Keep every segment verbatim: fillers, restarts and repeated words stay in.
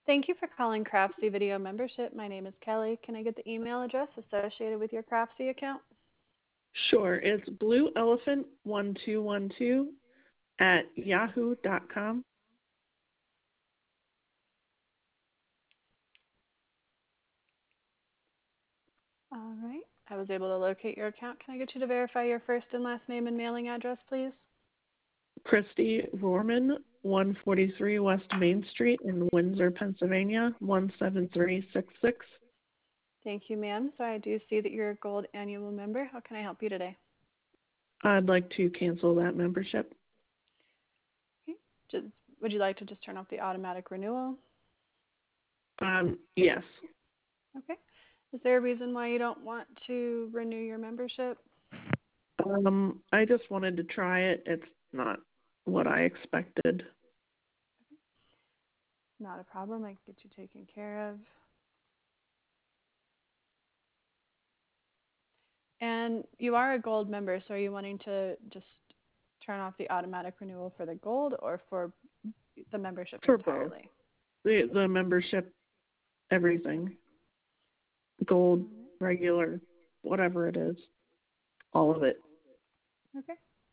Thank you for calling Craftsy Video Membership. My name is Kelly. Can I get the email address associated with your Craftsy account? Sure, it's blue elephant one two one two at yahoo dot com. All right. I was able to locate your account. Can I get you to verify your first and last name and mailing address, please? Christy Vorman, one forty-three West Main Street in Windsor, Pennsylvania, one seven three six six. Thank you, ma'am. So I do see that you're a gold annual member. How can I help you today? I'd like to cancel that membership. Okay. Just, would you like to just turn off the automatic renewal? Um, yes. Okay. Is there a reason why you don't want to renew your membership? Um, I just wanted to try it. It's not what I expected. Not a problem. I can get you taken care of. And you are a gold member, so are you wanting to just turn off the automatic renewal for the gold or for the membership For both. entirely? The the membership, everything. Gold, regular, whatever it is. All of it. Okay.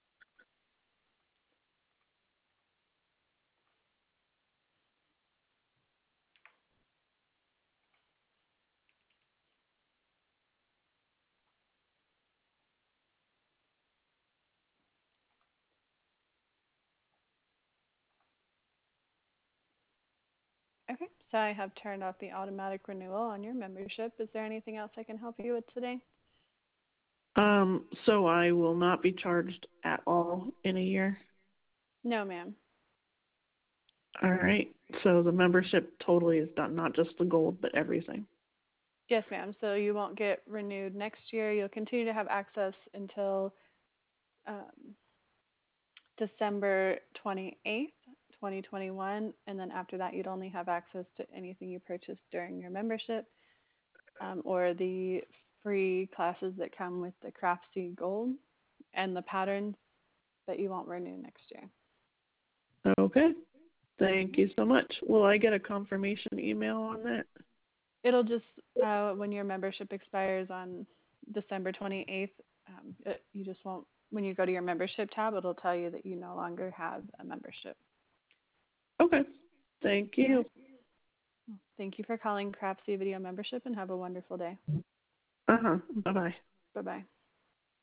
Okay. So I have turned off the automatic renewal on your membership. Is there anything else I can help you with today? Um, so I will not be charged at all in a year. No, ma'am. All right. So the membership totally is done, not just the gold, but everything. Yes, ma'am. So you won't get renewed next year. You'll continue to have access until um, December twenty-eighth, twenty twenty-one, and then after that, you'd only have access to anything you purchased during your membership um, or the free classes that come with the Craftsy Gold and the patterns that you won't renew next year. Okay. Thank you so much. Will I get a confirmation email on that? It'll just, uh, when your membership expires on December twenty-eighth, um, it, you just won't, when you go to your membership tab, it'll tell you that you no longer have a membership. Okay. Thank All you. right. Thank you for calling Craftsy Video Membership and have a wonderful day. Uh-huh. Bye-bye. Bye-bye.